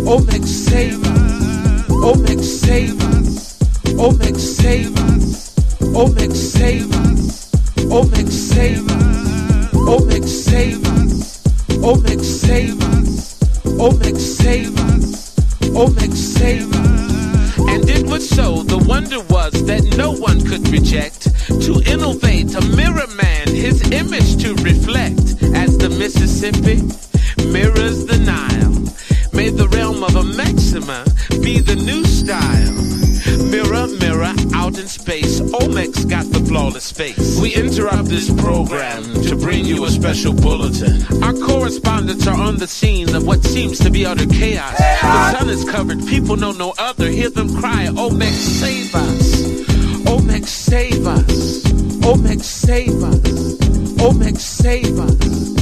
Omex save us. Omex save us. Omex save us. Omex save us. Omex save us. Omex save us. Omex save us. Omex save us. Omex save us. And it was so, the wonder was that no one could reject. To innovate, a mirror man, his image to reflect. As the Mississippi mirrors the Nile, may the realm of a Maxima be the new style. Mirror, mirror, out in space, Omex got the flawless face. We interrupt this program to bring you a special bulletin. Our correspondents are on the scene of what seems to be utter chaos. The sun is covered, people know no other. Hear them cry, Omex save us. Omex save us. Omex save us. Omex save us.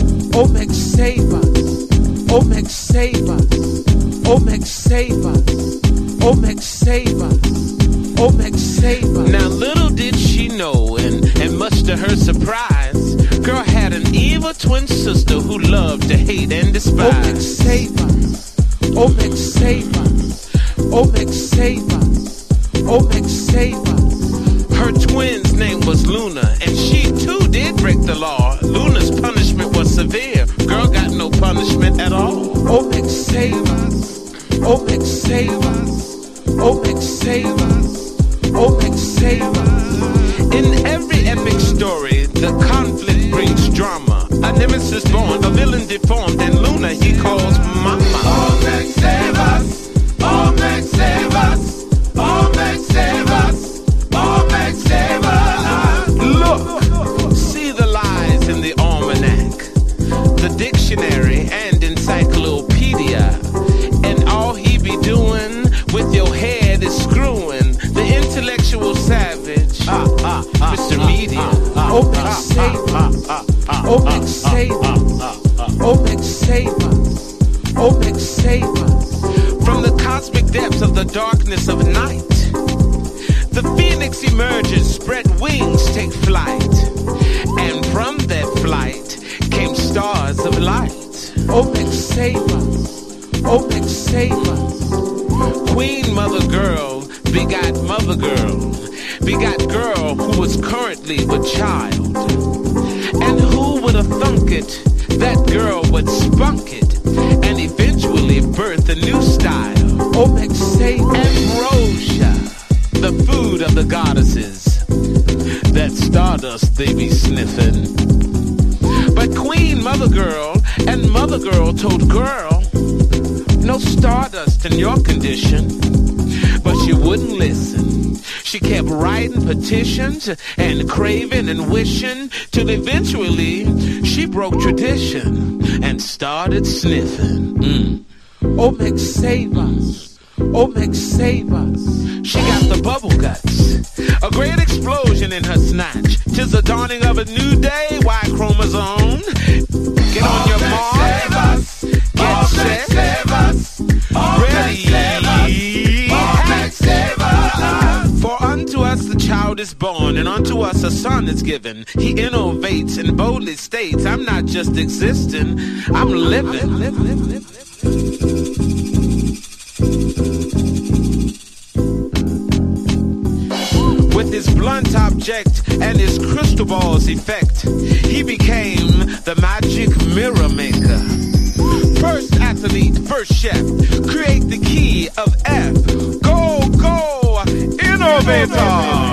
Omex save us. Omex save us. Omex save us. Omex save us. Omex save us. Now little did she know, and much to her surprise, girl had an evil twin sister who loved to hate and despise. Omex save us. Omex save us. Omex save us. Omex save us. Her twin's name was Luna, and she too did break the law. Luna's punishment was severe. Girl got no punishment at all. Omex save us. Omex save us. Omex save us. Omex save us. In every epic story, the conflict brings drama. A nemesis born, a villain deformed, and Luna he calls Mama. Omex save us. Omex save us. Omex save us. Omex save us. Look, see the lies in the almanac, the dictionary and encyclopedia, and all he be doing with your head is screwing the intellectual savage, Mr. Media. Omex save us. Omex save us. Omex save us. Omex save us. From the cosmic depths of the darkness of night, the phoenix emerges, spread wings, take flight, and from that flight came stars of light. Omex save us. Omex save us. Queen Mother Girl begot Mother Girl, begot girl who was currently with child. And who would have thunk it, that girl would spunk it, and eventually birth a new style. Omex save us. Ambrosia, the food of the goddesses, that stardust they be sniffing. But Queen Mother Girl and Mother Girl told girl, no stardust in your condition. But she wouldn't listen. She kept writing petitions and craving and wishing, till eventually she broke tradition and started sniffing. Omex save us. Omex save us. She got the bubble guts, a great explosion in her snatch. 'Tis the dawning of a new day. Y chromosome, get on your mark, get set, ready. For unto us the child is born, and unto us a son is given. He innovates and boldly states, I'm not just existing, I'm living. With his blunt object and his crystal ball's effect, he became the magic mirror maker. First athlete, first chef, create the key of F. Go, go, innovator!